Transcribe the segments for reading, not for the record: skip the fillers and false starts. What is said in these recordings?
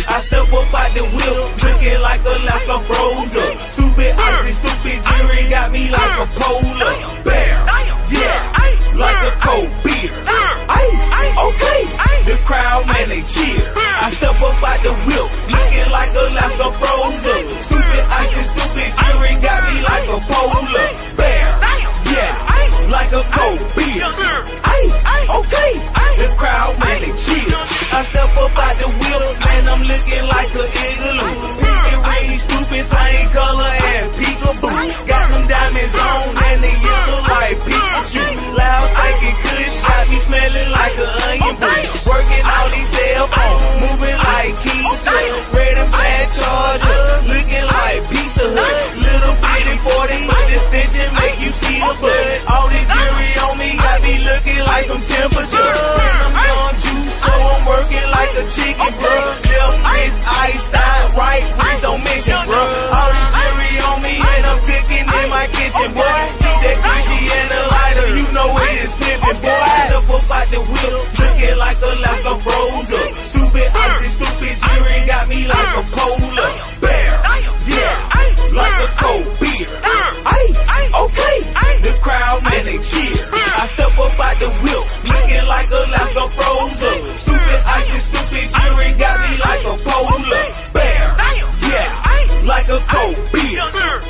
I step up out the wheel, looking like Alaska frozen. Stupid icy, stupid jewelry got me like a polar bear. Yeah, like a cold beer. Okay, the crowd, man, they cheer. I step up out the wheel, looking like Alaska frozen. Stupid icy, stupid jewelry got me like a polar bear. Yeah, like a cold beer. Okay, the crowd, man, they cheer. I step up out the wheel, man, I'm looking like a igloo. Picking really stupid, same color as peekaboo. Got them diamonds on and they yellow like Pikachu. Loud, thinking good shot, me smelling like an onion bush. Working all these cell phones, moving like Keith. Red and black Charger, looking like Pizza Hut. Little bitty 40, but the stitching make you see the blood. All this jewelry on me got me looking like some temperature. I'm young juice, so I'm working like a chicken, bruh. Left wrist iced out, right wrist don't mention, bruh. All this jewelry on me and I'm cooking in my kitchen, boy. Keep that cushy and a lighter, you know it is pimpin', boy. Step up out the wheel, looking like Alaska frozen. Stupid icy, stupid jewelry got me like a polar bear. Yeah, like a cold beer. Okay, the crowd, man, they cheer. I step up out the wheel, looking like Alaska frozen. Stupid icy, stupid jewelry got me like a polar bear. Yeah, like a cold beer.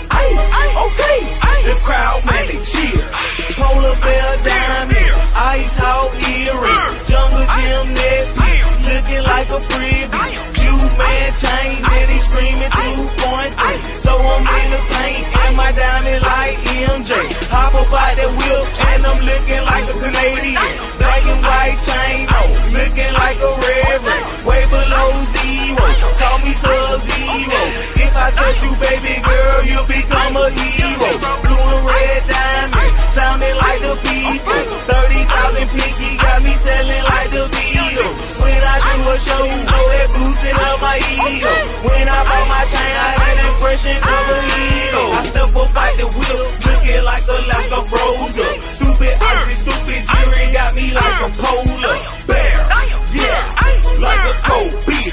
Okay, the crowd, man, they cheer. Polar bear diamond, ice hog earring, jungle gym necklace, looking like a privy. Juice man chain, and he screaming 2.3. So I'm in the paint, and my diamond like MJ. Hop up out that wheel, and I'm looking like a Canadian. Black and white chain on, looking like a reverend. Way below zero, call me Sub-Zero. If I touch you, baby girl, you'll become a hero. Blue and red diamond, sounding like the people. 30,000 pinky got me selling like the Beatles. When I do a show, you know that boosting up my ego. When I bought my chain, I had the impression of a hero. I step up out the wheel, looking like Alaska frozen. Stupid icy, stupid jewelry got me like a polar bear. Yeah, like a cold beer.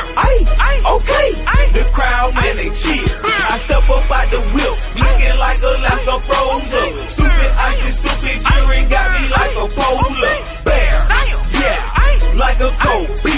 Okay, the crowd, man, they cheer. I step up out the wheel, looking like Alaska frozen. Stupid icy, stupid jewelry got me like a polar bear. Yeah, like a cold beer.